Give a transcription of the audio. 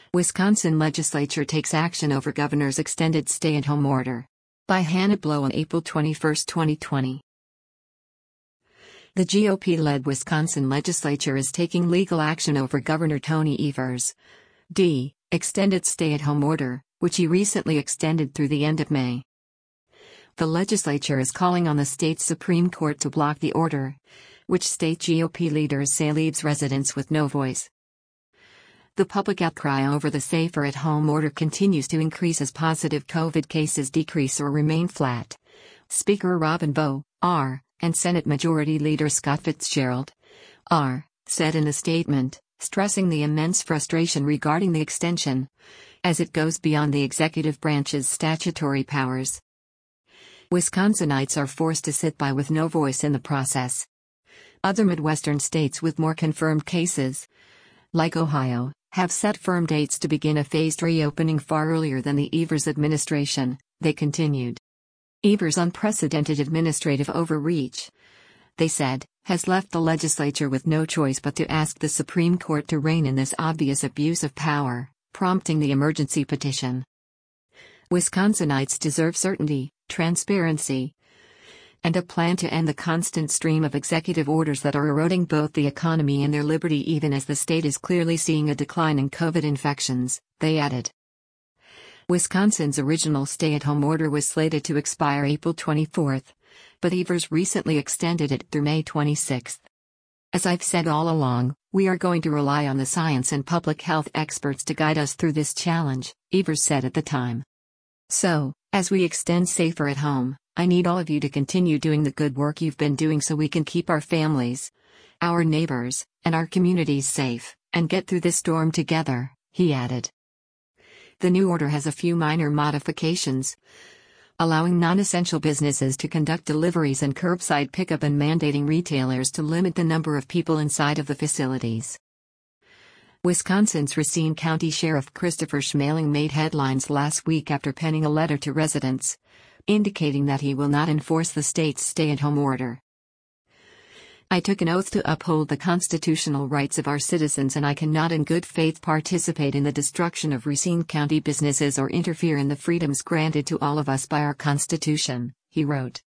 Wisconsin legislature takes action over governor's extended stay-at-home order. By Hannah Blow on April 21, 2020. The GOP-led Wisconsin legislature is taking legal action over Governor Tony Evers' extended stay-at-home order, which he recently extended through the end of May. The legislature is calling on the state's Supreme Court to block the order, which state GOP leaders say leaves residents with no voice. The public outcry over the safer-at-home order continues to increase as positive COVID cases decrease or remain flat. Speaker Robin Bowe, R., and Senate Majority Leader Scott Fitzgerald, R., said in a statement, stressing the immense frustration regarding the extension, as it goes beyond the executive branch's statutory powers. Wisconsinites are forced to sit by with no voice in the process. Other Midwestern states with more confirmed cases, like Ohio, have set firm dates to begin a phased reopening far earlier than the Evers administration, they continued. Evers' unprecedented administrative overreach, they said, has left the legislature with no choice but to ask the Supreme Court to rein in this obvious abuse of power, prompting the emergency petition. Wisconsinites deserve certainty, transparency, and a plan to end the constant stream of executive orders that are eroding both the economy and their liberty even as the state is clearly seeing a decline in COVID infections, they added. Wisconsin's original stay-at-home order was slated to expire April 24, but Evers recently extended it through May 26. As I've said all along, we are going to rely on the science and public health experts to guide us through this challenge, Evers said at the time. So, as we extend safer at home, I need all of you to continue doing the good work you've been doing so we can keep our families, our neighbors, and our communities safe, and get through this storm together, he added. The new order has a few minor modifications, allowing non-essential businesses to conduct deliveries and curbside pickup and mandating retailers to limit the number of people inside of the facilities. Wisconsin's Racine County Sheriff Christopher Schmeling made headlines last week after penning a letter to residents, indicating that he will not enforce the state's stay-at-home order. I took an oath to uphold the constitutional rights of our citizens, and I cannot in good faith participate in the destruction of Racine County businesses or interfere in the freedoms granted to all of us by our Constitution, he wrote.